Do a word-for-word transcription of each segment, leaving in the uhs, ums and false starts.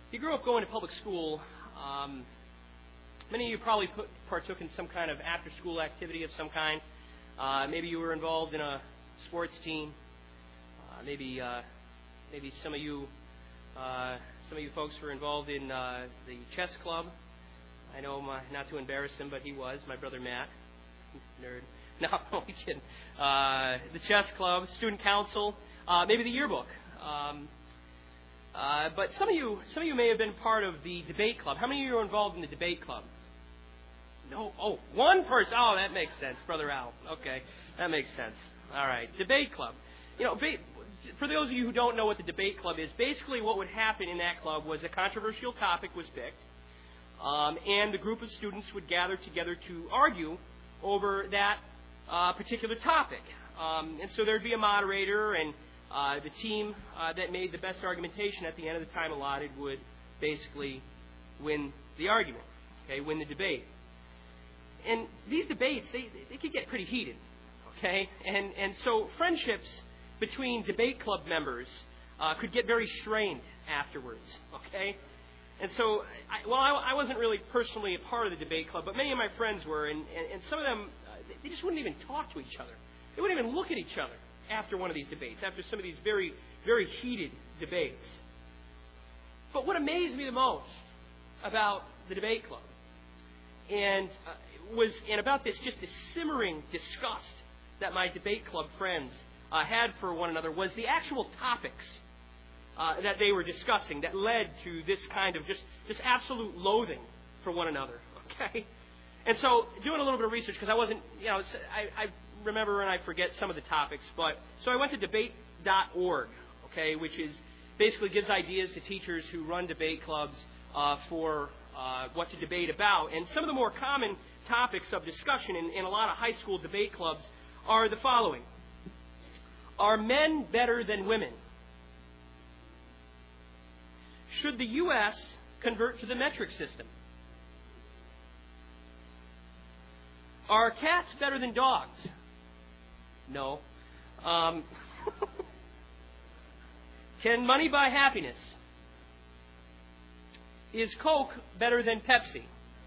If you grew up going to public school, um, many of you probably put, partook in some kind of after-school activity of some kind. Uh, maybe you were involved in a sports team. Uh, maybe, uh, maybe some of you, uh, some of you folks were involved in uh, the chess club. I know, my, not to embarrass him, but he was my brother Matt, nerd. No, I'm only kidding. Uh, the chess club, student council, uh, maybe the yearbook. Um, uh, but some of you, some of you may have been part of the debate club. How many of you are involved in the debate club? No. Oh, one person. Oh, that makes sense, Brother Al. Okay, that makes sense. All right, debate club. You know, ba- for those of you who don't know what the debate club is, basically what would happen in that club was a controversial topic was picked, um, and the group of students would gather together to argue over that uh, particular topic. Um, and so there'd be a moderator, and uh, the team uh, that made the best argumentation at the end of the time allotted would basically win the argument, okay, win the debate. And these debates, they, they could get pretty heated, okay? And, and so friendships between debate club members uh, could get very strained afterwards, okay? And so, I, well, I, I wasn't really personally a part of the debate club, but many of my friends were, and, and, and some of them, uh, they just wouldn't even talk to each other. They wouldn't even look at each other after one of these debates, after some of these very, very heated debates. But what amazed me the most about the debate club and uh, was, and about this, just this simmering disgust that my debate club friends uh, had for one another was the actual topics uh, that they were discussing that led to this kind of just, just absolute loathing for one another. Okay, and so doing a little bit of research, because I wasn't, you know, I, I remember and I forget some of the topics, but so I went to debate dot org, okay, which is basically gives ideas to teachers who run debate clubs uh, for uh, what to debate about. And some of the more common topics of discussion in, in a lot of high school debate clubs are the following. Are men better than women? Should the U S convert to the metric system? Are cats better than dogs? No. Um, can money buy happiness? Is Coke better than Pepsi?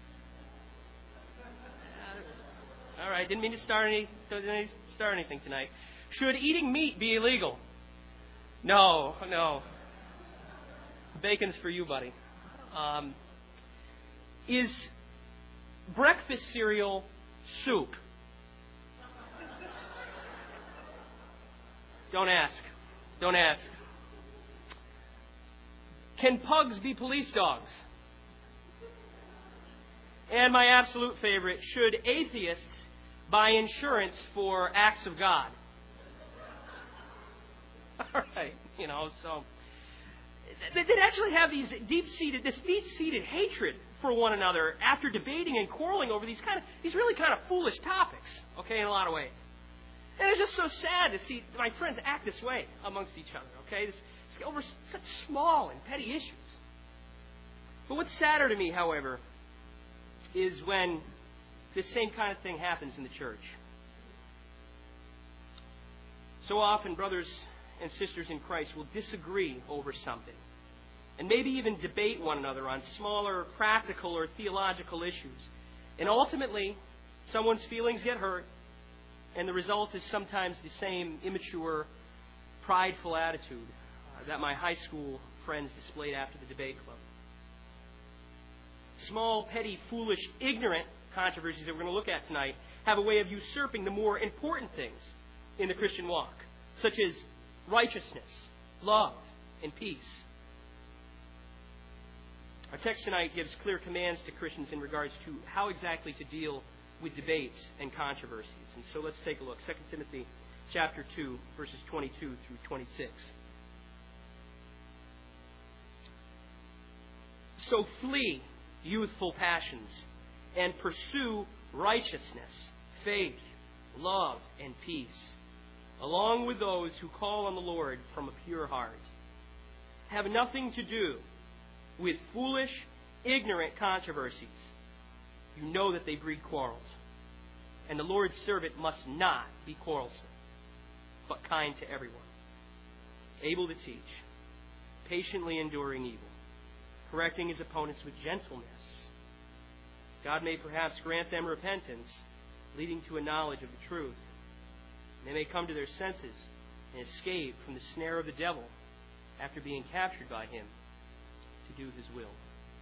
Uh, all right, didn't mean to start any, didn't start anything tonight. Should eating meat be illegal? No, no. Bacon's for you, buddy. Um, is breakfast cereal soup? Don't ask. Don't ask. Can pugs be police dogs? And my absolute favorite, should atheists buy insurance for acts of God? All right, you know, so they did actually have these deep-seated, this deep-seated hatred for one another after debating and quarreling over these kind of, these really kind of foolish topics, okay, in a lot of ways. And it's just so sad to see my friends act this way amongst each other, okay, this, this, over such small and petty issues. But what's sadder to me, however, is when this same kind of thing happens in the church. So often, brothers and sisters in Christ will disagree over something, and maybe even debate one another on smaller practical or theological issues. And ultimately, someone's feelings get hurt, and the result is sometimes the same immature, prideful attitude uh, that my high school friends displayed after the debate club. Small, petty, foolish, ignorant controversies that we're going to look at tonight have a way of usurping the more important things in the Christian walk, such as righteousness, love, and peace. Our text tonight gives clear commands to Christians in regards to how exactly to deal with debates and controversies. And so let's take a look. Second Timothy chapter two, verses twenty-two through twenty-six. So flee youthful passions and pursue righteousness, faith, love, and peace, along with those who call on the Lord from a pure heart. Have nothing to do with foolish, ignorant controversies. You know that they breed quarrels. And the Lord's servant must not be quarrelsome, but kind to everyone, able to teach, patiently enduring evil, correcting his opponents with gentleness. God may perhaps grant them repentance, leading to a knowledge of the truth. They may come to their senses and escape from the snare of the devil after being captured by him to do his will.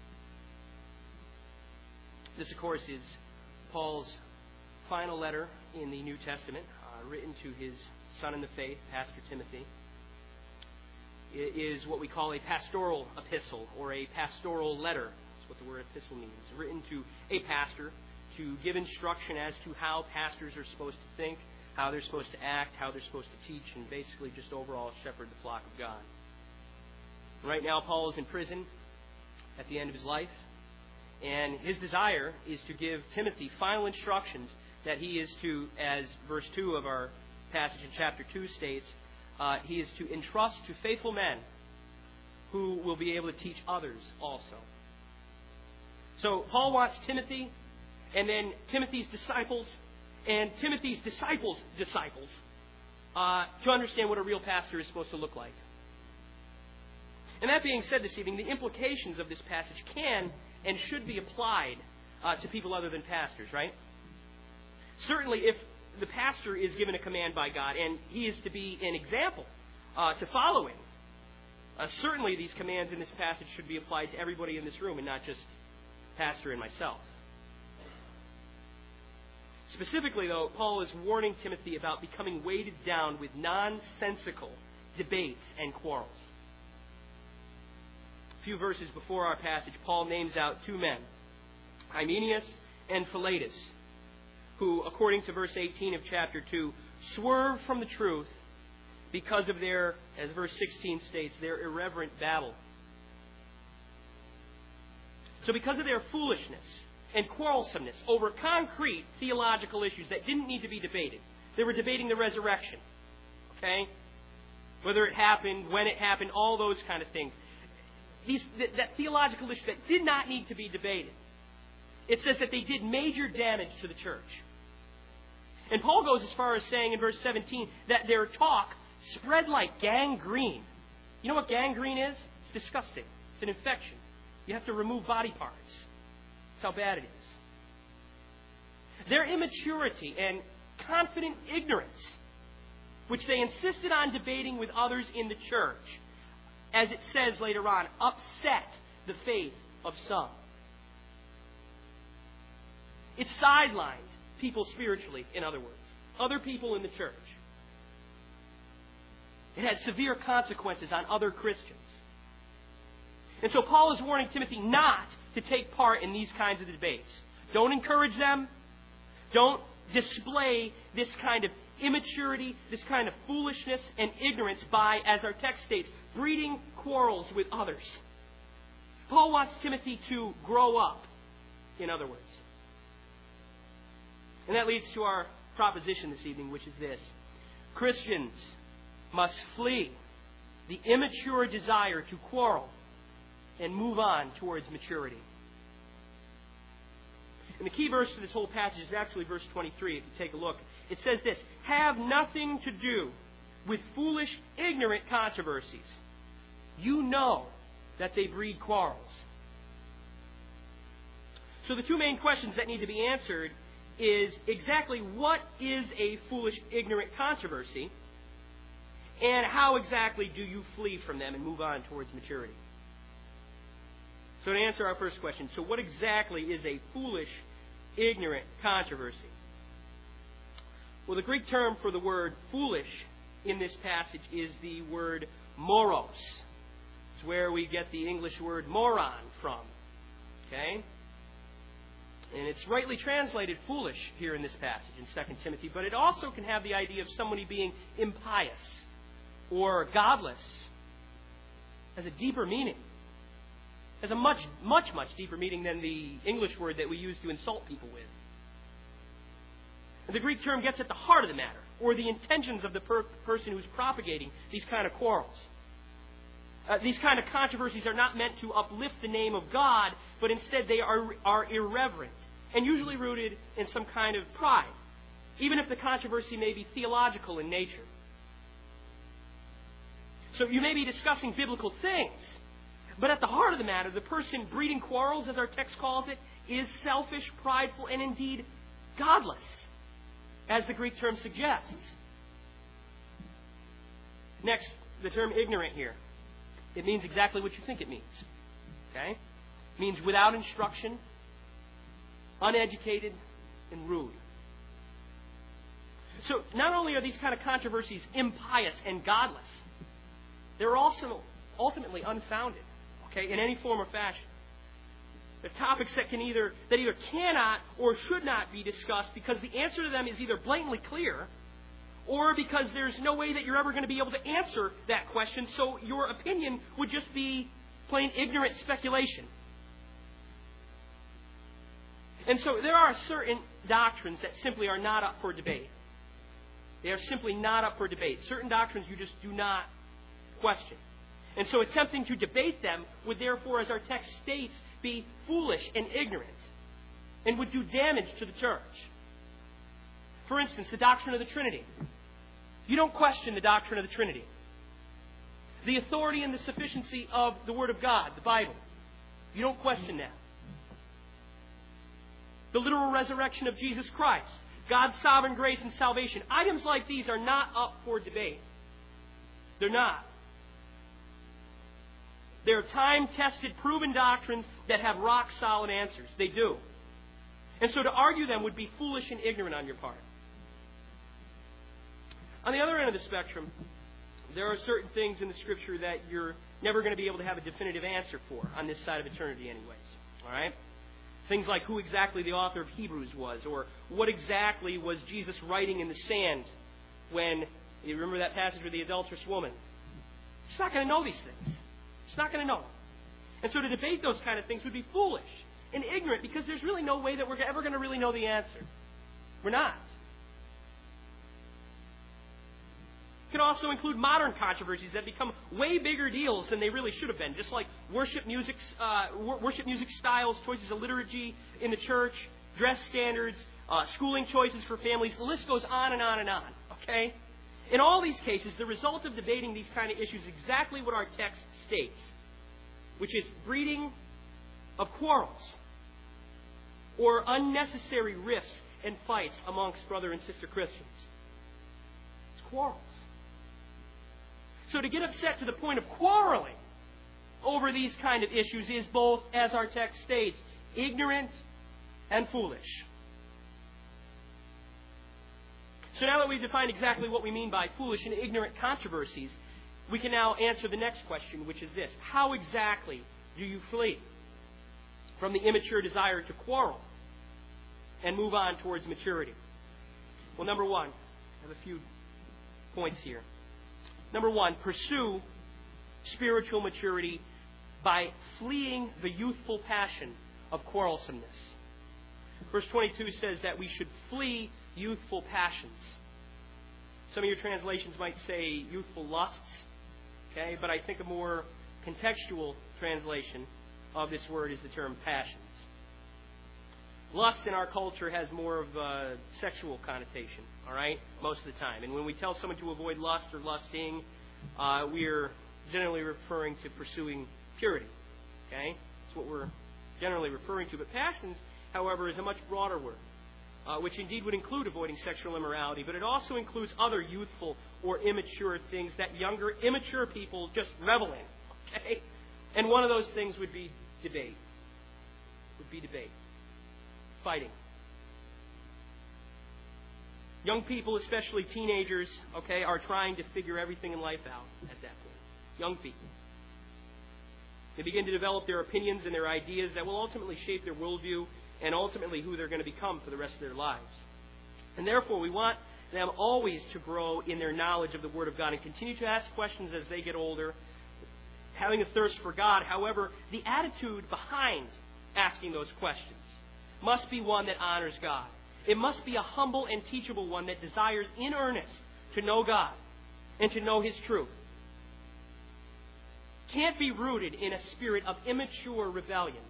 This, of course, is Paul's final letter in the New Testament, uh, written to his son in the faith, Pastor Timothy. It is what we call a pastoral epistle or a pastoral letter. That's what the word epistle means. Written to a pastor to give instruction as to how pastors are supposed to think, how they're supposed to act, how they're supposed to teach, and basically just overall shepherd the flock of God. Right now, Paul is in prison at the end of his life, and his desire is to give Timothy final instructions that he is to, as verse two of our passage in chapter two states, uh, he is to entrust to faithful men who will be able to teach others also. So Paul wants Timothy, and then Timothy's disciples, and Timothy's disciples' disciples, uh, to understand what a real pastor is supposed to look like. And that being said this evening, the implications of this passage can and should be applied uh, to people other than pastors, right? Certainly, if the pastor is given a command by God and he is to be an example uh, to following, uh, certainly these commands in this passage should be applied to everybody in this room and not just pastor and myself. Specifically, though, Paul is warning Timothy about becoming weighted down with nonsensical debates and quarrels. A few verses before our passage, Paul names out two men, Hymenaeus and Philetus, who, according to verse eighteen of chapter two, swerve from the truth because of their, as verse sixteen states, their irreverent babble. So because of their foolishness and quarrelsomeness over concrete theological issues that didn't need to be debated, they were debating the resurrection. Okay? Whether it happened, when it happened, all those kind of things. These, that, that theological issue that did not need to be debated. It says that they did major damage to the church. And Paul goes as far as saying in verse seventeen that their talk spread like gangrene. You know what gangrene is? It's disgusting. It's an infection. You have to remove body parts. That's how bad it is. Their immaturity and confident ignorance, which they insisted on debating with others in the church, as it says later on, upset the faith of some. It sidelined people spiritually, in other words. Other people in the church. It had severe consequences on other Christians. And so Paul is warning Timothy not to take part in these kinds of debates. Don't encourage them. Don't display this kind of immaturity, this kind of foolishness and ignorance by, as our text states, breeding quarrels with others. Paul wants Timothy to grow up, in other words. And that leads to our proposition this evening, which is this. Christians must flee the immature desire to quarrel and move on towards maturity. And the key verse to this whole passage is actually verse twenty-three, if you take a look. It says this, have nothing to do with foolish, ignorant controversies. You know that they breed quarrels. So the two main questions that need to be answered is exactly what is a foolish, ignorant controversy, and how exactly do you flee from them and move on towards maturity? So to answer our first question, so what exactly is a foolish, ignorant controversy? Well, the Greek term for the word foolish in this passage is the word moros. It's where we get the English word moron from. Okay? And it's rightly translated foolish here in this passage in Second Timothy, but it also can have the idea of somebody being impious or godless. Has a deeper meaning. Has a much, much, much deeper meaning than the English word that we use to insult people with. And the Greek term gets at the heart of the matter, or the intentions of the per- person who's propagating these kind of quarrels. Uh, these kind of controversies are not meant to uplift the name of God, but instead they are, are irreverent and usually rooted in some kind of pride, even if the controversy may be theological in nature. So you may be discussing biblical things, But at the heart of the matter, the person breeding quarrels, as our text calls it, is selfish, prideful, and indeed godless, as the Greek term suggests. Next, the term ignorant here. It means exactly what you think it means. Okay? It means without instruction, uneducated, and rude. So not only are these kind of controversies impious and godless, they're also ultimately unfounded, okay, in any form or fashion. They're topics that can either that either cannot or should not be discussed because the answer to them is either blatantly clear, or because there's no way that you're ever going to be able to answer that question, so your opinion would just be plain ignorant speculation. And so there are certain doctrines that simply are not up for debate. They are simply not up for debate. Certain doctrines you just do not question. And so attempting to debate them would therefore, as our text states, be foolish and ignorant and would do damage to the church. For instance, the doctrine of the Trinity. You don't question the doctrine of the Trinity. The authority and the sufficiency of the Word of God, the Bible. You don't question that. The literal resurrection of Jesus Christ. God's sovereign grace and salvation. Items like these are not up for debate. They're not. They're time-tested, proven doctrines that have rock-solid answers. They do. And so to argue them would be foolish and ignorant on your part. On the other end of the spectrum, there are certain things in the Scripture that you're never going to be able to have a definitive answer for on this side of eternity anyways. All right? Things like who exactly the author of Hebrews was, or what exactly was Jesus writing in the sand when, you remember that passage with the adulterous woman? She's not going to know these things. She's not going to know. And so to debate those kind of things would be foolish and ignorant because there's really no way that we're ever going to really know the answer. We're not. It could also include modern controversies that become way bigger deals than they really should have been, just like worship music, uh, worship music styles, choices of liturgy in the church, dress standards, uh, schooling choices for families. The list goes on and on and on. Okay? In all these cases, the result of debating these kind of issues is exactly what our text states, which is breeding of quarrels or unnecessary rifts and fights amongst brother and sister Christians. It's quarrels. So to get upset to the point of quarreling over these kind of issues is both, as our text states, ignorant and foolish. So now that we've defined exactly what we mean by foolish and ignorant controversies, we can now answer the next question, which is this. How exactly do you flee from the immature desire to quarrel and move on towards maturity? Well, number one, I have a few points here. Number one, pursue spiritual maturity by fleeing the youthful passion of quarrelsomeness. Verse twenty-two says that we should flee youthful passions. Some of your translations might say youthful lusts, okay? But I think a more contextual translation of this word is the term passions. Lust in our culture has more of a sexual connotation, all right, most of the time. And when we tell someone to avoid lust or lusting, uh, we're generally referring to pursuing purity, okay? That's what we're generally referring to. But passions, however, is a much broader word, uh, which indeed would include avoiding sexual immorality, but it also includes other youthful or immature things that younger, immature people just revel in, okay? And one of those things would be debate, would be debate. Fighting. Young people, especially teenagers, okay, are trying to figure everything in life out at that point. Young people. They begin to develop their opinions and their ideas that will ultimately shape their worldview and ultimately who they're going to become for the rest of their lives. And therefore, we want them always to grow in their knowledge of the Word of God and continue to ask questions as they get older, having a thirst for God. However, the attitude behind asking those questions must be one that honors God. It must be a humble and teachable one that desires in earnest to know God and to know His truth. Can't be rooted in a spirit of immature rebellion.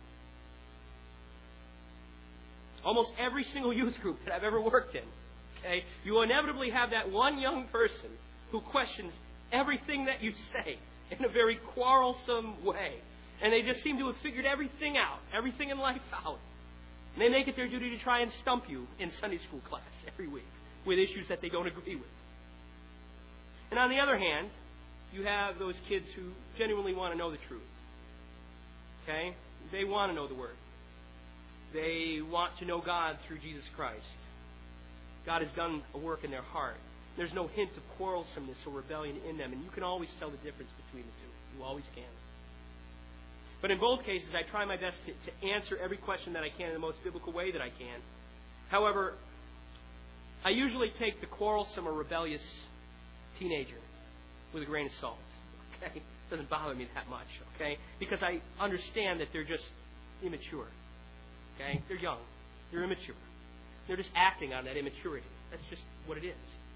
Almost every single youth group that I've ever worked in, okay, you will inevitably have that one young person who questions everything that you say in a very quarrelsome way. And they just seem to have figured everything out, everything in life out. And they make it their duty to try and stump you in Sunday school class every week with issues that they don't agree with. And on the other hand, you have those kids who genuinely want to know the truth. Okay? They want to know the Word. They want to know God through Jesus Christ. God has done a work in their heart. There's no hint of quarrelsomeness or rebellion in them, and you can always tell the difference between the two. You always can. But in both cases, I try my best to, to answer every question that I can in the most biblical way that I can. However, I usually take the quarrelsome or rebellious teenager with a grain of salt. Okay? It doesn't bother me that much, okay? Because I understand that they're just immature. Okay? They're young. They're immature. They're just acting on that immaturity. That's just what it is.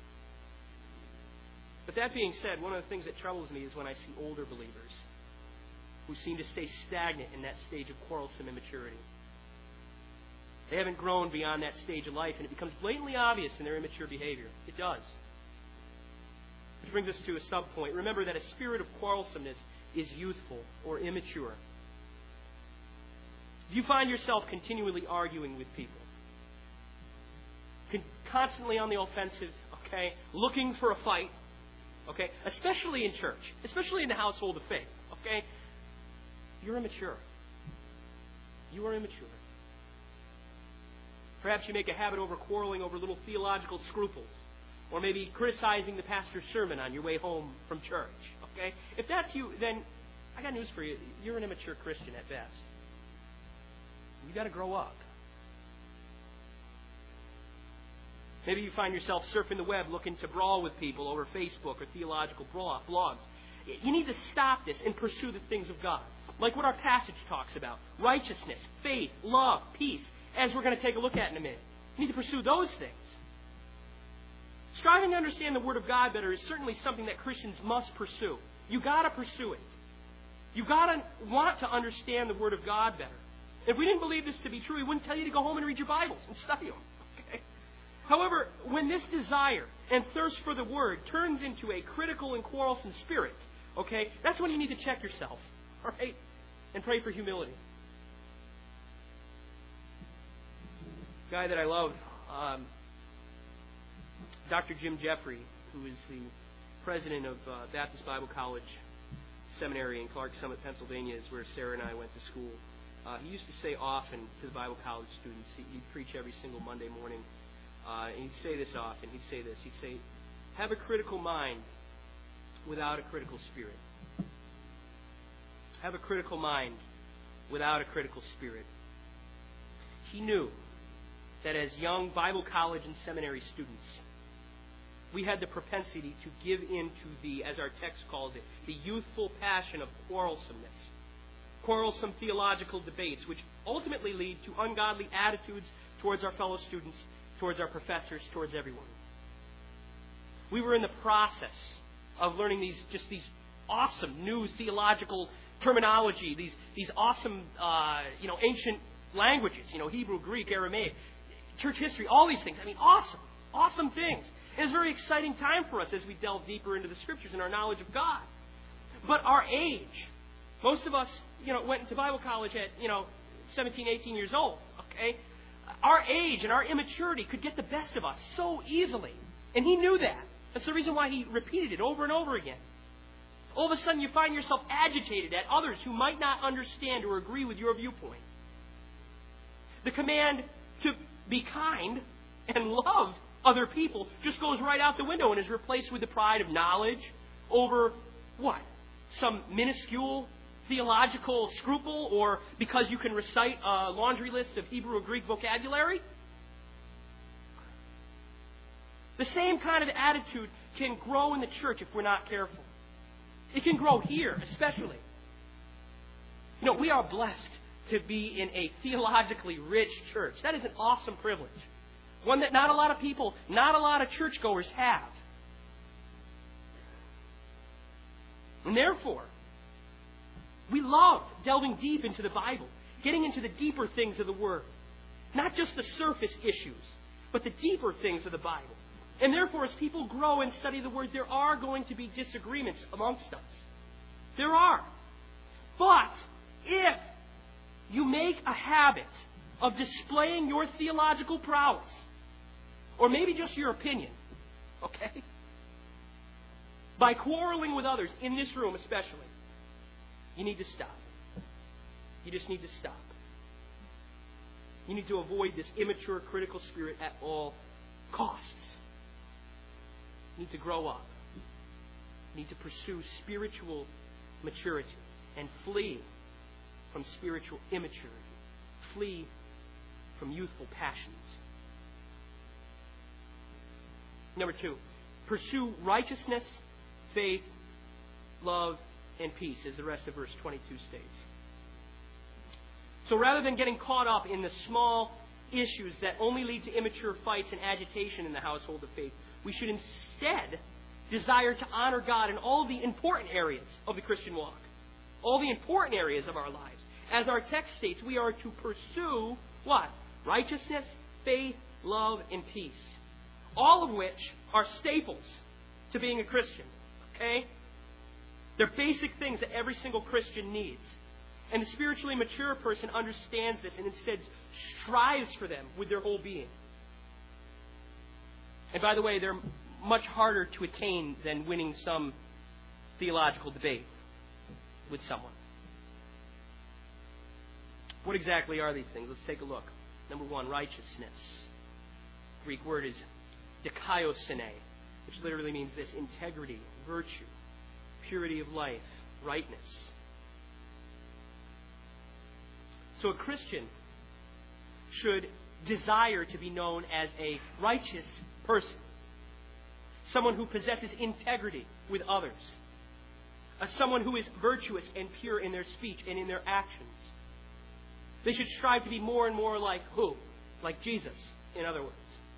But that being said, one of the things that troubles me is when I see older believers who seem to stay stagnant in that stage of quarrelsome immaturity. They haven't grown beyond that stage of life, and it becomes blatantly obvious in their immature behavior. It does. Which brings us to a sub-point. Remember that a spirit of quarrelsomeness is youthful or immature. Do you find yourself continually arguing with people? Con- constantly on the offensive, okay? Looking for a fight, okay? Especially in church, especially in the household of faith, okay? You're immature. You are immature. Perhaps you make a habit over quarreling over little theological scruples, or maybe criticizing the pastor's sermon on your way home from church, okay? If that's you, then I got news for you. You're an immature Christian at best. You've got to grow up. Maybe you find yourself surfing the web looking to brawl with people over Facebook or theological blogs. You need to stop this and pursue the things of God. Like what our passage talks about. Righteousness, faith, love, peace, as we're going to take a look at in a minute. You need to pursue those things. Striving to understand the Word of God better is certainly something that Christians must pursue. You've got to pursue it. You've got to want to understand the Word of God better. If we didn't believe this to be true, we wouldn't tell you to go home and read your Bibles and study them. Okay? However, when this desire and thirst for the Word turns into a critical and quarrelsome spirit, okay, that's when you need to check yourself, all right, and pray for humility. A guy that I love, um, Doctor Jim Jeffrey, who is the president of uh, Baptist Bible College Seminary in Clark Summit, Pennsylvania, is where Sarah and I went to school. Uh, he used to say often to the Bible college students, he, he'd preach every single Monday morning, uh, and he'd say this often, he'd say this, he'd say, have a critical mind without a critical spirit. Have a critical mind without a critical spirit. He knew that as young Bible college and seminary students, we had the propensity to give in to the, as our text calls it, the youthful passion of quarrelsomeness. Quarrelsome theological debates, which ultimately lead to ungodly attitudes towards our fellow students, towards our professors, towards everyone. We were in the process of learning these just these awesome new theological terminology, these these awesome uh, you know ancient languages, you know Hebrew, Greek, Aramaic, church history, all these things. I mean, awesome, awesome things. It was a very exciting time for us as we delve deeper into the Scriptures and our knowledge of God. But our age, most of us, you know, went into Bible college at, you know, seventeen, eighteen years old, okay? Our age and our immaturity could get the best of us so easily. And he knew that. That's the reason why he repeated it over and over again. All of a sudden you find yourself agitated at others who might not understand or agree with your viewpoint. The command to be kind and love other people just goes right out the window and is replaced with the pride of knowledge over what? Some minuscule theological scruple, or because you can recite a laundry list of Hebrew or Greek vocabulary? The same kind of attitude can grow in the church if we're not careful. It can grow here, especially. You know, we are blessed to be in a theologically rich church. That is an awesome privilege. One that not a lot of people, not a lot of churchgoers have. And therefore, we love delving deep into the Bible, getting into the deeper things of the Word. Not just the surface issues, but the deeper things of the Bible. And therefore, as people grow and study the Word, there are going to be disagreements amongst us. There are. But if you make a habit of displaying your theological prowess, or maybe just your opinion, okay, by quarreling with others, in this room especially, you need to stop. You just need to stop. You need to avoid this immature, critical spirit at all costs. You need to grow up. You need to pursue spiritual maturity and flee from spiritual immaturity. Flee from youthful passions. Number two, pursue righteousness, faith, love, and peace, as the rest of verse twenty-two states. So rather than getting caught up in the small issues that only lead to immature fights and agitation in the household of faith, we should instead desire to honor God in all the important areas of the Christian walk. All the important areas of our lives. As our text states, we are to pursue what? Righteousness, faith, love, and peace. All of which are staples to being a Christian. Okay? They're basic things that every single Christian needs. And the spiritually mature person understands this and instead strives for them with their whole being. And by the way, they're much harder to attain than winning some theological debate with someone. What exactly are these things? Let's take a look. Number one, righteousness. The Greek word is dikaiosune, which literally means this: integrity, virtue, purity of life, rightness. So a Christian should desire to be known as a righteous person. Someone who possesses integrity with others. As someone who is virtuous and pure in their speech and in their actions. They should strive to be more and more like who? Like Jesus, in other words.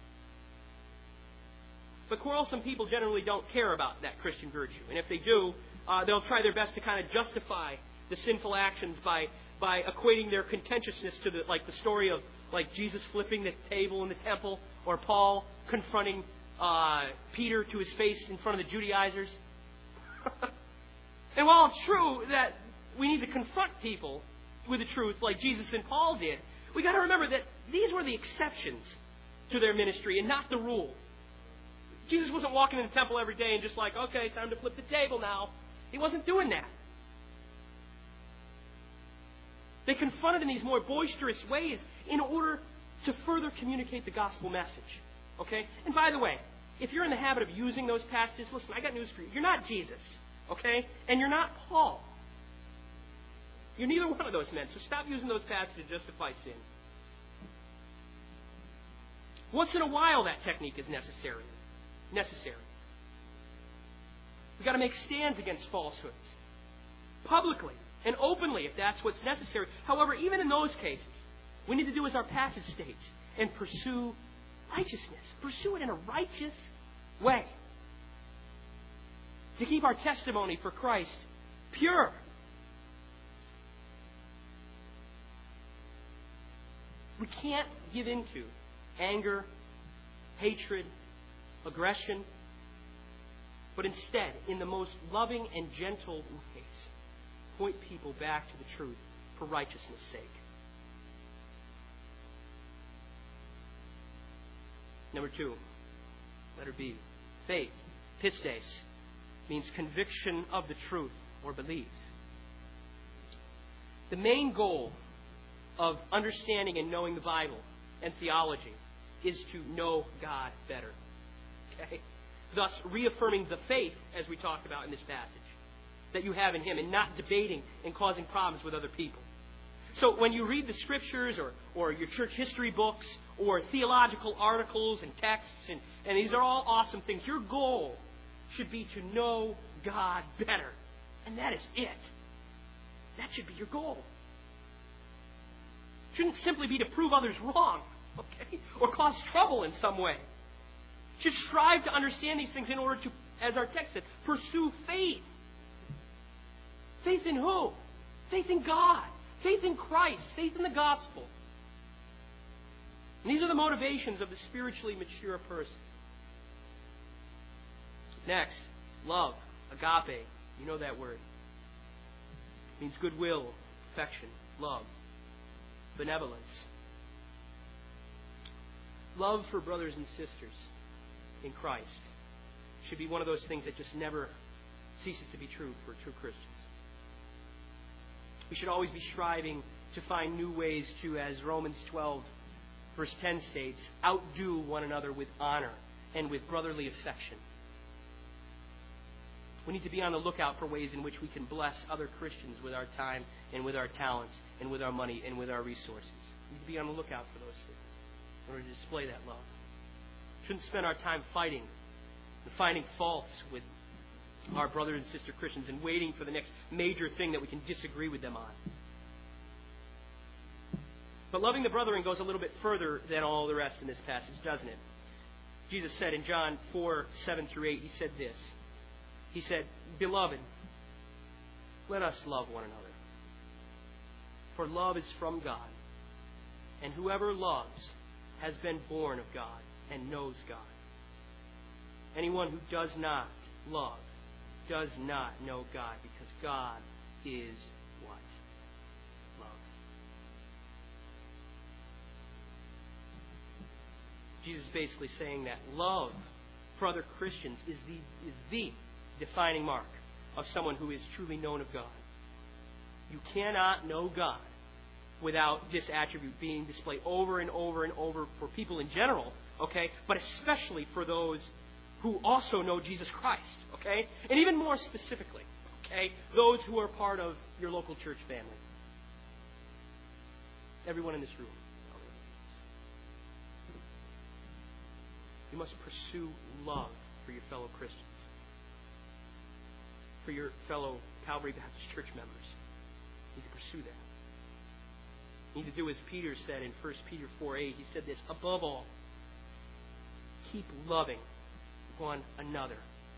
But quarrelsome people generally don't care about that Christian virtue. And if they do, uh, they'll try their best to kind of justify the sinful actions by by equating their contentiousness to the like the story of like Jesus flipping the table in the temple, or Paul confronting uh, Peter to his face in front of the Judaizers. And while it's true that we need to confront people with the truth like Jesus and Paul did, we got to remember that these were the exceptions to their ministry and not the rule. Jesus wasn't walking in the temple every day and just like, okay, time to flip the table now. He wasn't doing that. They confronted in these more boisterous ways in order to further communicate the gospel message. Okay? And by the way, if you're in the habit of using those passages, listen, I got news for you. You're not Jesus. Okay? And you're not Paul. You're neither one of those men. So stop using those passages to justify sin. Once in a while, that technique is necessary. Necessary. We've got to make stands against falsehoods. Publicly. And openly, if that's what's necessary. However, even in those cases, we need to do as our passage states and pursue righteousness. Pursue it in a righteous way. To keep our testimony for Christ pure. We can't give into anger, hatred, aggression, but instead, in the most loving and gentle ways, point people back to the truth for righteousness' sake. Number two, letter B, faith, pistes, means conviction of the truth or belief. The main goal of understanding and knowing the Bible and theology is to know God better. Okay? Thus, reaffirming the faith, as we talked about in this passage, that you have in Him, and not debating and causing problems with other people. So when you read the Scriptures or, or your church history books or theological articles and texts, and, and these are all awesome things, your goal should be to know God better. And that is it. That should be your goal. It shouldn't simply be to prove others wrong, okay, or cause trouble in some way. You should strive to understand these things in order to, as our text said, pursue faith. Faith in who? Faith in God. Faith in Christ. Faith in the gospel. And these are the motivations of the spiritually mature person. Next, love. Agape. You know that word. It means goodwill, affection, love, benevolence. Love for brothers and sisters in Christ should be one of those things that just never ceases to be true for true Christians. We should always be striving to find new ways to, as Romans twelve, verse ten states, outdo one another with honor and with brotherly affection. We need to be on the lookout for ways in which we can bless other Christians with our time and with our talents and with our money and with our resources. We need to be on the lookout for those things in order to display that love. We shouldn't spend our time fighting and finding faults with our brother and sister Christians and waiting for the next major thing that we can disagree with them on. But loving the brethren goes a little bit further than all the rest in this passage, doesn't it? Jesus said in John four, seven through eight, He said this. He said, "Beloved, let us love one another. For love is from God. And whoever loves has been born of God and knows God. Anyone who does not love does not know God, because God is what? Love." Jesus is basically saying that love for other Christians is the is the defining mark of someone who is truly known of God. You cannot know God without this attribute being displayed over and over and over for people in general, okay, but especially for those who also know Jesus Christ, okay, and even more specifically, okay, those who are part of your local church family. Everyone in this room. You must pursue love for your fellow Christians, for your fellow Calvary Baptist Church members. You need to pursue that. You need to do as Peter said in First Peter four eight. He said this, "Above all, keep loving one another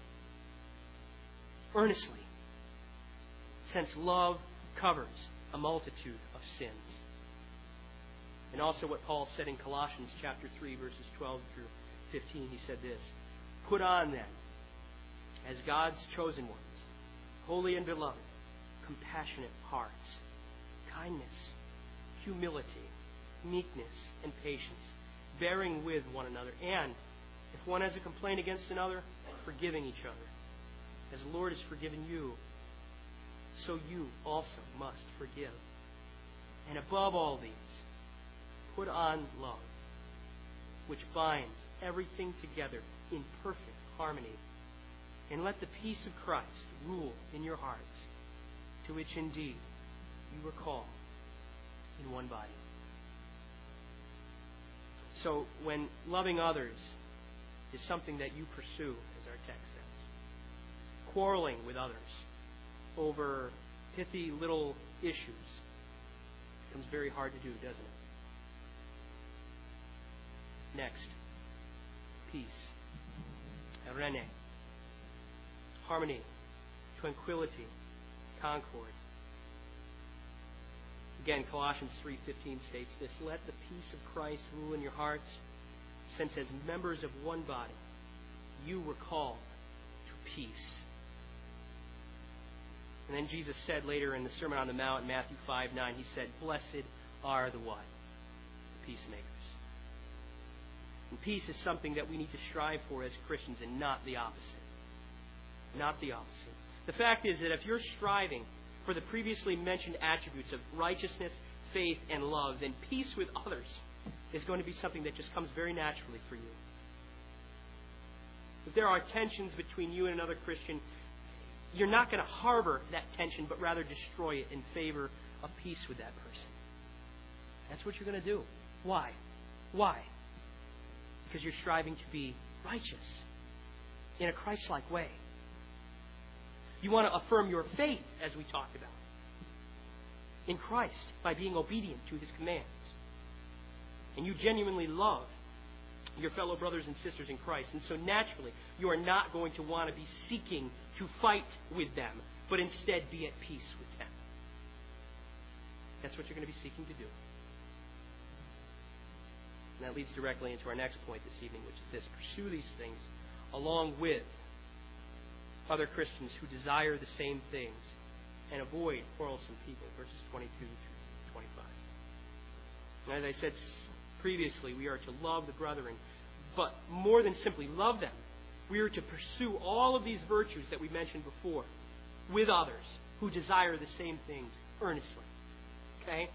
earnestly, since love covers a multitude of sins." And also what Paul said in Colossians chapter three, verses twelve through fifteen. He said this, "Put on then, as God's chosen ones, holy and beloved, compassionate hearts, kindness, humility, meekness, and patience, bearing with one another, and if one has a complaint against another, forgiving each other. As the Lord has forgiven you, so you also must forgive. And above all these, put on love, which binds everything together in perfect harmony. And let the peace of Christ rule in your hearts, to which indeed you were called in one body." So when loving others is something that you pursue, as our text says, quarreling with others over pithy little issues becomes very hard to do, doesn't it? Next, peace. Irene. Harmony, tranquility, concord. Again, Colossians three fifteen states this, "Let the peace of Christ rule in your hearts, since as members of one body, you were called to peace." And then Jesus said later in the Sermon on the Mount, in Matthew five nine, He said, "Blessed are the what? Peacemakers." And peace is something that we need to strive for as Christians, and not the opposite. Not the opposite. The fact is that if you're striving for the previously mentioned attributes of righteousness, faith, and love, then peace with others is going to be something that just comes very naturally for you. If there are tensions between you and another Christian, you're not going to harbor that tension, but rather destroy it in favor of peace with that person. That's what you're going to do. Why? Why? Because you're striving to be righteous in a Christ-like way. You want to affirm your faith, as we talked about, in Christ by being obedient to His commands. And you genuinely love your fellow brothers and sisters in Christ. And so naturally, you are not going to want to be seeking to fight with them, but instead be at peace with them. That's what you're going to be seeking to do. And that leads directly into our next point this evening, which is this: pursue these things along with other Christians who desire the same things and avoid quarrelsome people, verses twenty-two through twenty-five. And as I said previously, we are to love the brethren, but more than simply love them, we are to pursue all of these virtues that we mentioned before with others who desire the same things earnestly. Okay?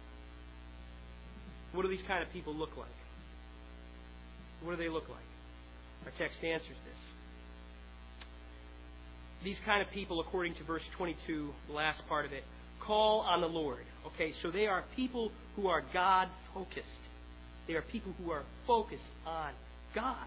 What do these kind of people look like? What do they look like? Our text answers this. These kind of people, according to verse twenty-two, the last part of it, call on the Lord. Okay, so they are people who are God-focused. They are people who are focused on God.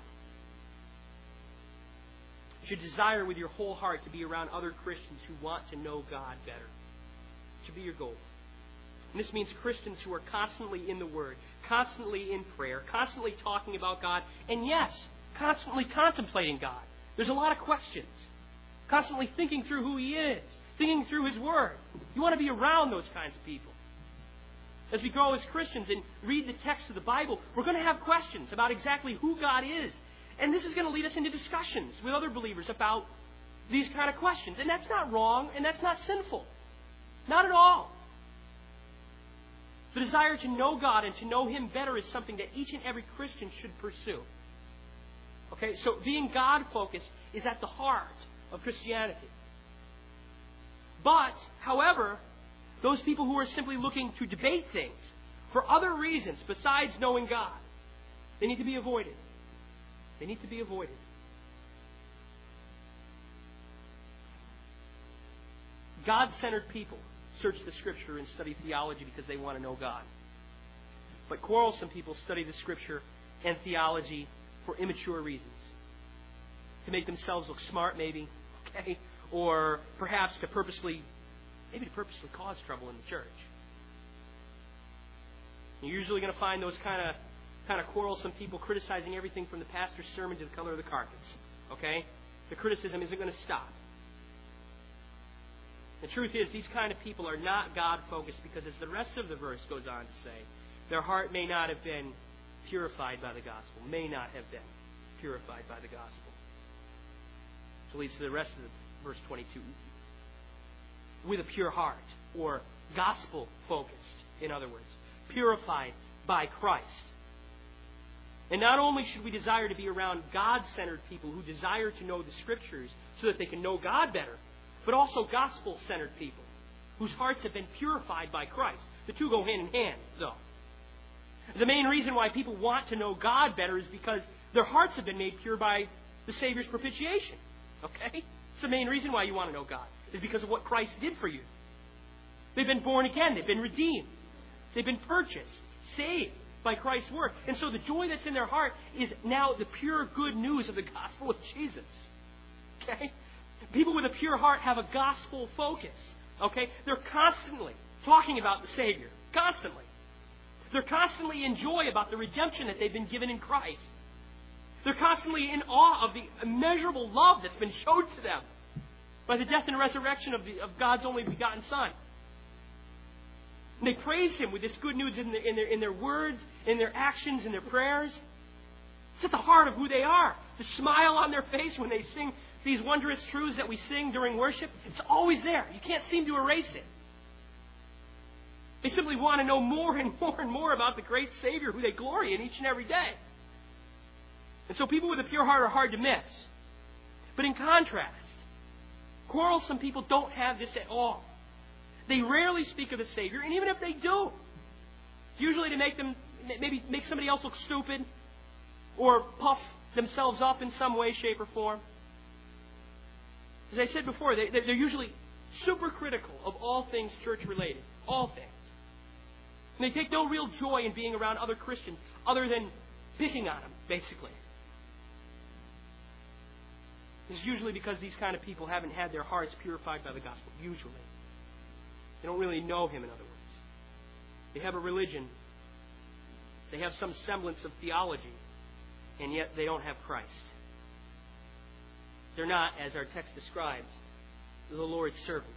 You should desire with your whole heart to be around other Christians who want to know God better. It should be your goal. And this means Christians who are constantly in the Word, constantly in prayer, constantly talking about God, and yes, constantly contemplating God. There's a lot of questions. Constantly thinking through who He is, thinking through His Word. You want to be around those kinds of people. As we grow as Christians and read the text of the Bible, we're going to have questions about exactly who God is. And this is going to lead us into discussions with other believers about these kind of questions. And that's not wrong, and that's not sinful. Not at all. The desire to know God and to know Him better is something that each and every Christian should pursue. Okay, so being God-focused is at the heart of Christianity. But, however, those people who are simply looking to debate things for other reasons besides knowing God, they need to be avoided. They need to be avoided. God-centered people search the Scripture and study theology because they want to know God. But quarrelsome people study the Scripture and theology for immature reasons. To make themselves look smart, maybe, okay? Or perhaps to purposely, maybe to purposely cause trouble in the church. You're usually going to find those kind of kind of quarrelsome people criticizing everything from the pastor's sermon to the color of the carpets. Okay? The criticism isn't going to stop. The truth is, these kind of people are not God-focused because, as the rest of the verse goes on to say, their heart may not have been purified by the gospel. May not have been purified by the gospel. So it leads to the rest of the verse twenty-two. With a pure heart, or gospel-focused, in other words. Purified by Christ. And not only should we desire to be around God-centered people who desire to know the Scriptures so that they can know God better, but also gospel-centered people whose hearts have been purified by Christ. The two go hand in hand, though. The main reason why people want to know God better is because their hearts have been made pure by the Savior's propitiation. Okay? It's the main reason why you want to know God. Is because of what Christ did for you. They've been born again. They've been redeemed. They've been purchased, saved by Christ's work. And so the joy that's in their heart is now the pure good news of the gospel of Jesus. Okay? People with a pure heart have a gospel focus. Okay? They're constantly talking about the Savior. Constantly. They're constantly in joy about the redemption that they've been given in Christ. They're constantly in awe of the immeasurable love that's been showed to them by the death and resurrection of, the, of God's only begotten Son. And they praise Him with this good news in, the, in, their, in their words, in their actions, in their prayers. It's at the heart of who they are. The smile on their face when they sing these wondrous truths that we sing during worship, it's always there. You can't seem to erase it. They simply want to know more and more and more about the great Savior who they glory in each and every day. And so people with a pure heart are hard to miss. But in contrast, quarrelsome people don't have this at all. They rarely speak of the Savior, and even if they do, it's usually to make them, maybe make somebody else look stupid, or puff themselves up in some way, shape, or form. As I said before, they, they're usually super critical of all things church-related. All things. And they take no real joy in being around other Christians other than picking on them, basically. This is usually because these kind of people haven't had their hearts purified by the gospel. Usually. They don't really know Him, in other words. They have a religion. They have some semblance of theology. And yet they don't have Christ. They're not, as our text describes, the Lord's servant.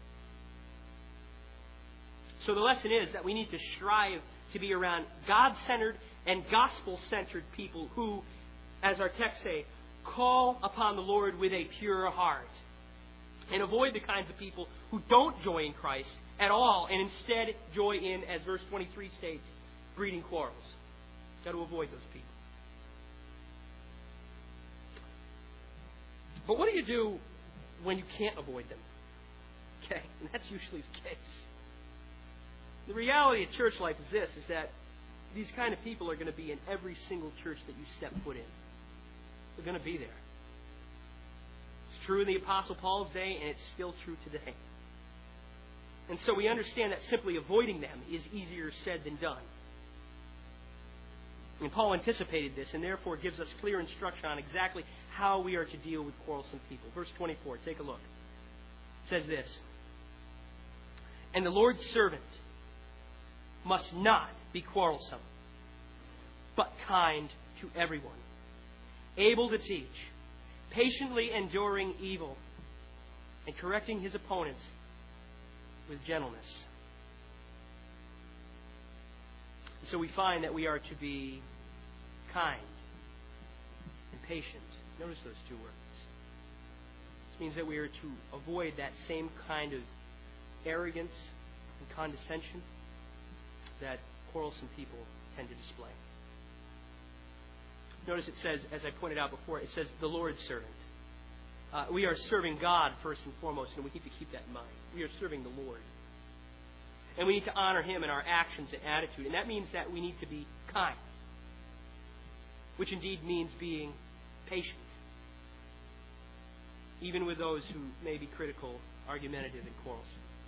So the lesson is that we need to strive to be around God-centered and gospel-centered people who, as our text say, call upon the Lord with a pure heart. And avoid the kinds of people who don't joy in Christ at all and instead joy in, as verse twenty-three states, breeding quarrels. Got to avoid those people. But what do you do when you can't avoid them? Okay, and that's usually the case. The reality of church life is this, is that these kind of people are going to be in every single church that you step foot in. They're going to be there. It's true in the Apostle Paul's day, and it's still true today. And so we understand that simply avoiding them is easier said than done. And Paul anticipated this, and therefore gives us clear instruction on exactly how we are to deal with quarrelsome people. Verse twenty-four, take a look. It says this, "And the Lord's servant must not be quarrelsome, but kind to everyone, able to teach, patiently enduring evil, and correcting his opponents with gentleness." So we find that we are to be kind and patient. Notice those two words. This means that we are to avoid that same kind of arrogance and condescension that quarrelsome people tend to display. Notice it says, as I pointed out before, it says the Lord's servant. Uh, we are serving God first and foremost, and we need to keep that in mind. We are serving the Lord. And we need to honor Him in our actions and attitude. And that means that we need to be kind, which indeed means being patient, even with those who may be critical, argumentative, and quarrelsome.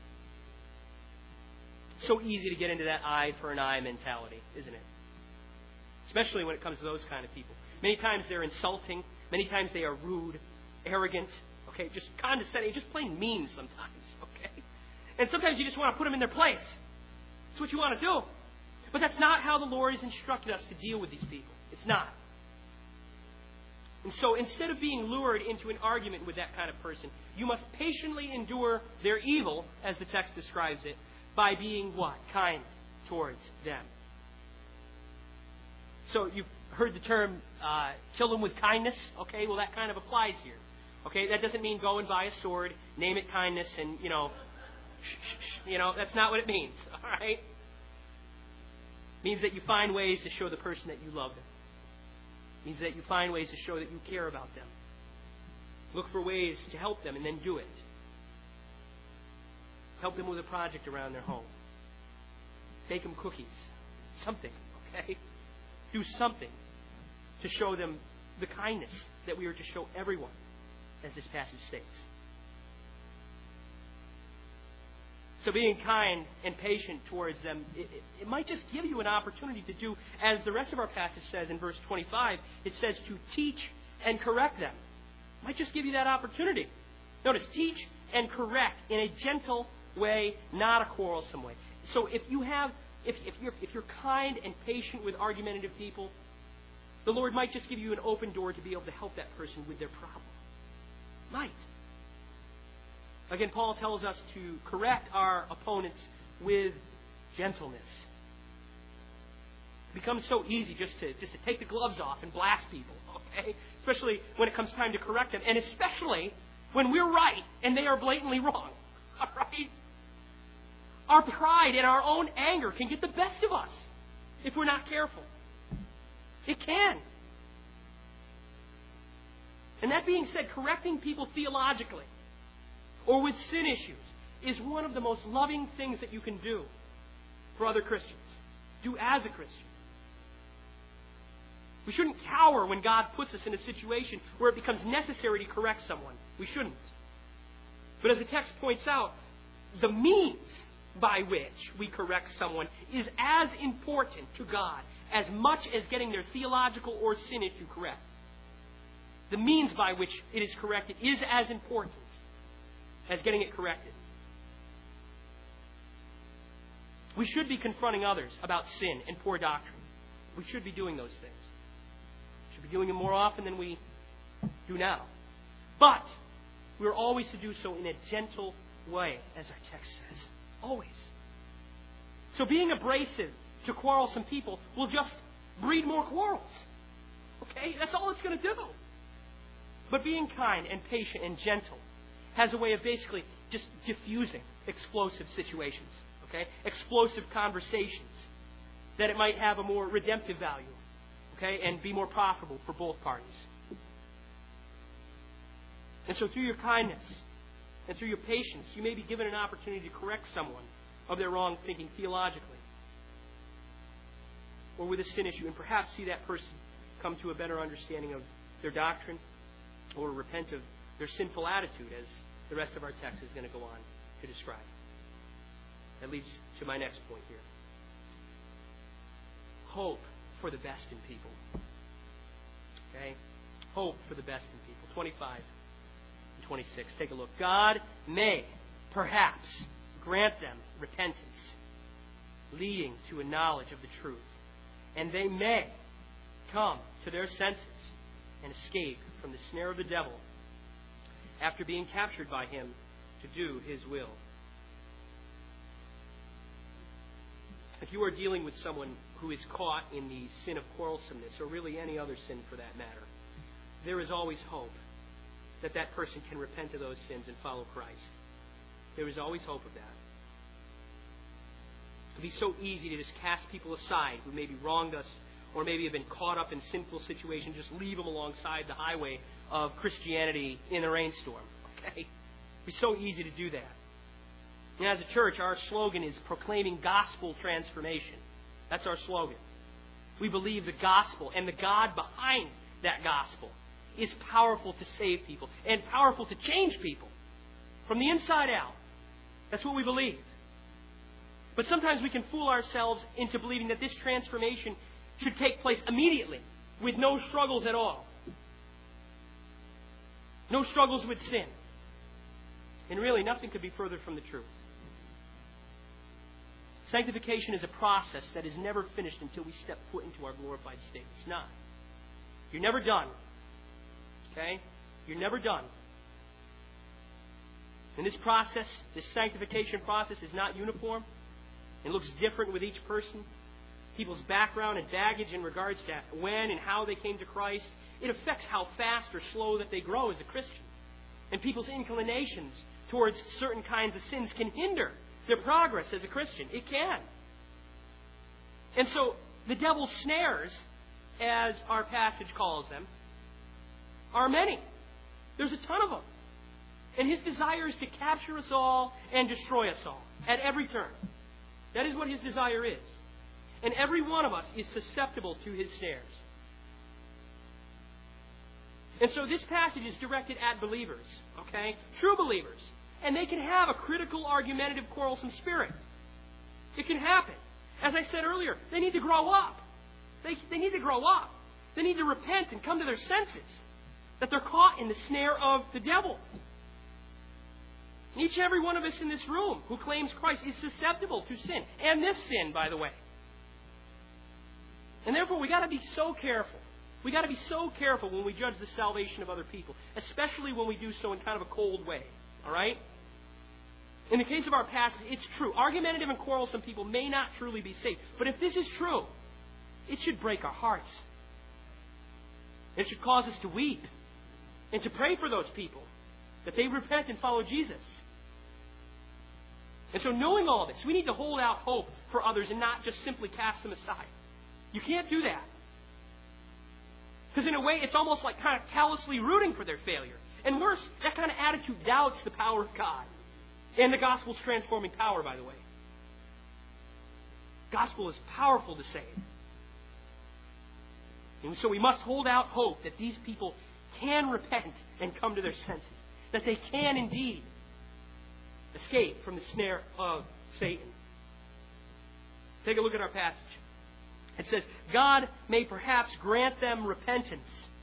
So easy to get into that eye for an eye mentality, isn't it? Especially when it comes to those kind of people. Many times they're insulting. Many times they are rude, arrogant, okay, just condescending, just plain mean sometimes, okay? And sometimes you just want to put them in their place. That's what you want to do. But that's not how the Lord has instructed us to deal with these people. It's not. And so instead of being lured into an argument with that kind of person, you must patiently endure their evil, as the text describes it, by being what? Kind towards them. So you've heard the term, uh, kill them with kindness. Okay, well that kind of applies here. Okay, that doesn't mean go and buy a sword, name it kindness, and, you know, you know, that's not what it means. All right? It means that you find ways to show the person that you love them. It means that you find ways to show that you care about them. Look for ways to help them and then do it. Help them with a project around their home. Bake them cookies. Something, okay? Do something to show them the kindness that we are to show everyone, as this passage states. So being kind and patient towards them, it, it might just give you an opportunity to do, as the rest of our passage says in verse twenty-five, it says to teach and correct them. It might just give you that opportunity. Notice, teach and correct in a gentle way, not a quarrelsome way. So if you have, if, if you're if you're kind and patient with argumentative people, the Lord might just give you an open door to be able to help that person with their problem. Might. Again, Paul tells us to correct our opponents with gentleness. It becomes so easy just to just to take the gloves off and blast people, okay? Especially when it comes time to correct them, and especially when we're right and they are blatantly wrong. All right? Our pride and our own anger can get the best of us if we're not careful. It can. And that being said, correcting people theologically or with sin issues is one of the most loving things that you can do for other Christians. Do as a Christian. We shouldn't cower when God puts us in a situation where it becomes necessary to correct someone. We shouldn't. But as the text points out, the means by which we correct someone is as important to God as much as getting their theological or sin issue correct. The means by which it is corrected is as important as getting it corrected. We should be confronting others about sin and poor doctrine. We should be doing those things. We should be doing them more often than we do now. But we're always to do so in a gentle way, as our text says. Always. So being abrasive to quarrelsome people will just breed more quarrels. Okay? That's all it's going to do. But being kind and patient and gentle has a way of basically just diffusing explosive situations, okay? Explosive conversations, that it might have a more redemptive value, okay? And be more profitable for both parties. And so through your kindness and through your patience, you may be given an opportunity to correct someone of their wrong thinking theologically, or with a sin issue, and perhaps see that person come to a better understanding of their doctrine, or repent of their sinful attitude, as the rest of our text is going to go on to describe. That leads to my next point here. Hope for the best in people. Okay? Hope for the best in people. twenty-five and twenty-six. Take a look. God may, perhaps, grant them repentance, leading to a knowledge of the truth. And they may come to their senses and escape from the snare of the devil after being captured by him to do his will. If you are dealing with someone who is caught in the sin of quarrelsomeness, or really any other sin for that matter, there is always hope that that person can repent of those sins and follow Christ. There is always hope of that. It would be so easy to just cast people aside who maybe wronged us or maybe have been caught up in sinful situations, just leave them alongside the highway of Christianity in a rainstorm. Okay? It would be so easy to do that. And as a church, our slogan is proclaiming gospel transformation. That's our slogan. We believe the gospel and the God behind that gospel is powerful to save people and powerful to change people from the inside out. That's what we believe. But sometimes we can fool ourselves into believing that this transformation should take place immediately with no struggles at all. No struggles with sin. And really, nothing could be further from the truth. Sanctification is a process that is never finished until we step foot into our glorified state. It's not. You're never done. Okay? You're never done. And this process, this sanctification process, is not uniform. It looks different with each person. People's background and baggage in regards to when and how they came to Christ. It affects how fast or slow that they grow as a Christian. And people's inclinations towards certain kinds of sins can hinder their progress as a Christian. It can. And so the devil's snares, as our passage calls them, are many. There's a ton of them. And his desire is to capture us all and destroy us all at every turn. That is what his desire is. And every one of us is susceptible to his snares. And so this passage is directed at believers, okay? True believers. And they can have a critical, argumentative, quarrelsome spirit. It can happen. As I said earlier, they need to grow up. They, they need to grow up. They need to repent and come to their senses that they're caught in the snare of the devil. And each and every one of us in this room who claims Christ is susceptible to sin. And this sin, by the way. And therefore, we got to be so careful. We got to be so careful when we judge the salvation of other people, especially when we do so in kind of a cold way. All right? In the case of our passage, it's true. Argumentative and quarrelsome people may not truly be saved. But if this is true, it should break our hearts. It should cause us to weep and to pray for those people, that they repent and follow Jesus. And so knowing all this, we need to hold out hope for others and not just simply cast them aside. You can't do that. Because in a way, it's almost like kind of callously rooting for their failure. And worse, that kind of attitude doubts the power of God. And the gospel's transforming power, by the way. Gospel is powerful to save. And so we must hold out hope that these people can repent and come to their senses. That they can indeed escape from the snare of Satan. Take a look at our passage. It says, God may perhaps grant them repentance.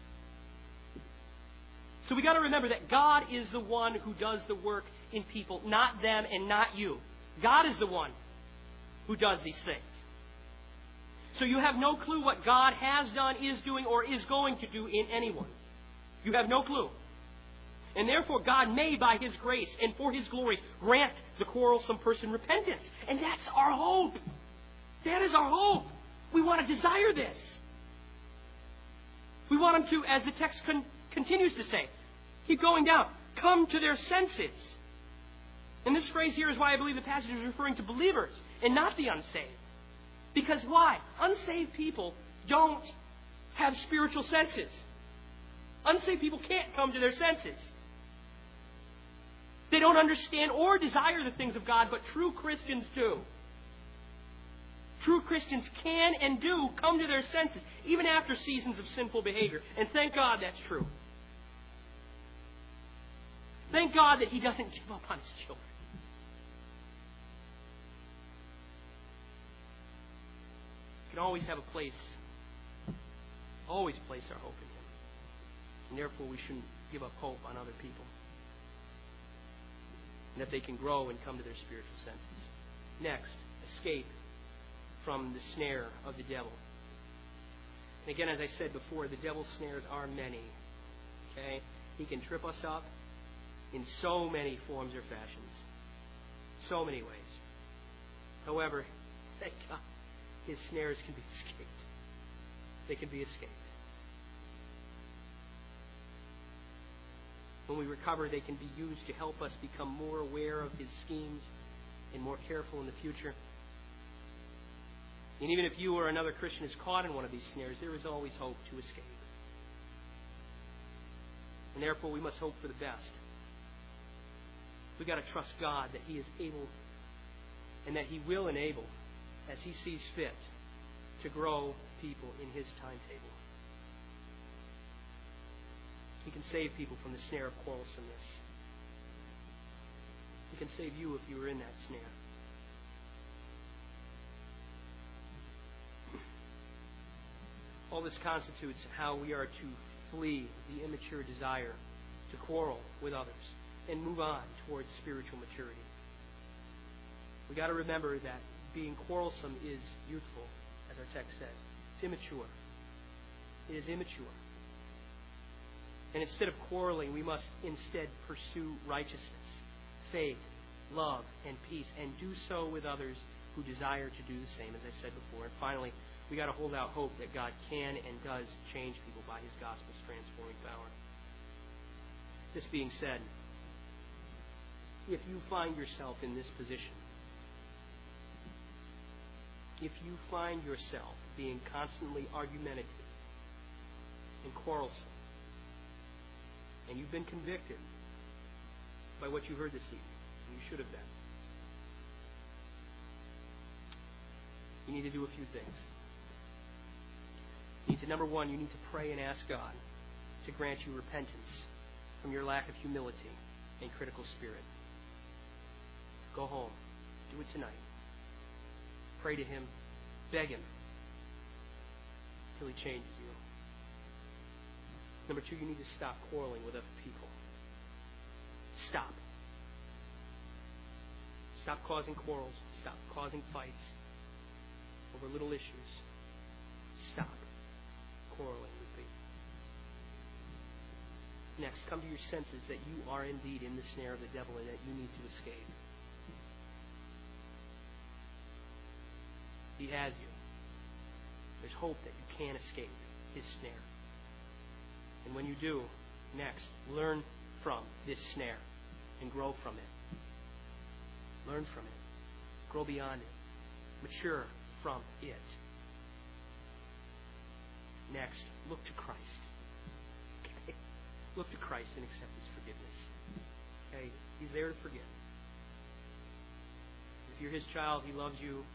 So we got to remember that God is the one who does the work in people, not them and not you. God is the one who does these things. So you have no clue what God has done, is doing, or is going to do in anyone. You have no clue. And therefore God may, by His grace and for His glory, grant the quarrelsome person repentance. And that's our hope. That is our hope. We want to desire this. We want Him to, as the text con- continues to say, keep going down. come to their senses. And this phrase here is why I believe the passage is referring to believers and not the unsaved. Because why? Unsaved people don't have spiritual senses. Unsaved people can't come to their senses. They don't understand or desire the things of God, but true Christians do. True Christians can and do come to their senses, even after seasons of sinful behavior. And thank God that's true. Thank God that He doesn't give up on His children. We can always have a place, always place our hope in Him. And therefore we shouldn't give up hope on other people. And that they can grow and come to their spiritual senses. Next, escape from the snare of the devil. And again, as I said before, the devil's snares are many. Okay? He can trip us up in so many forms or fashions. So many ways. However, thank God, his snares can be escaped. They can be escaped. When we recover, they can be used to help us become more aware of his schemes and more careful in the future. And even if you or another Christian is caught in one of these snares, there is always hope to escape. And therefore, we must hope for the best. We've got to trust God that He is able and that He will enable, as He sees fit, to grow people in His timetable. He can save people from the snare of quarrelsomeness. He can save you if you were in that snare. All this constitutes how we are to flee the immature desire to quarrel with others and move on towards spiritual maturity. We've got to remember that being quarrelsome is youthful, as our text says. It's immature. It is immature. And instead of quarreling, we must instead pursue righteousness, faith, love, and peace, and do so with others who desire to do the same, as I said before. And finally, we got to hold out hope that God can and does change people by His gospel's transforming power. This being said, if you find yourself in this position, if you find yourself being constantly argumentative and quarrelsome, and you've been convicted by what you heard this evening, and you should have been, you need to do a few things. You need to, number one, you need to pray and ask God to grant you repentance from your lack of humility and critical spirit. Go home. Do it tonight. Pray to Him. Beg Him until He changes you. Number two, you need to stop quarreling with other people. Stop. Stop causing quarrels. Stop causing fights over little issues. Stop quarreling with people. Next, come to your senses that you are indeed in the snare of the devil and that you need to escape. He has you. There's hope that you can escape his snare. And when you do, next, learn from this snare and grow from it. Learn from it. Grow beyond it. Mature from it. Next, look to Christ. Okay? Look to Christ and accept His forgiveness. Okay? He's there to forgive. If you're His child, He loves you.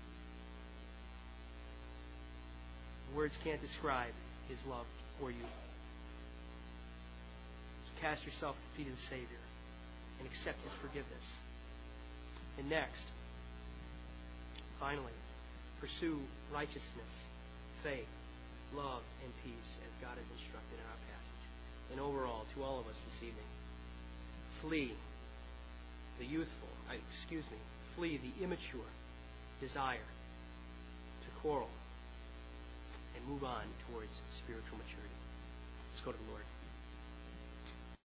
Words can't describe His love for you. So cast yourself at the feet of the Savior and accept His forgiveness. And next, finally, pursue righteousness, faith, love, and peace as God has instructed in our passage. And overall, to all of us this evening, flee the youthful, excuse me, flee the immature desire to quarrel and move on towards spiritual maturity. Let's go to the Lord.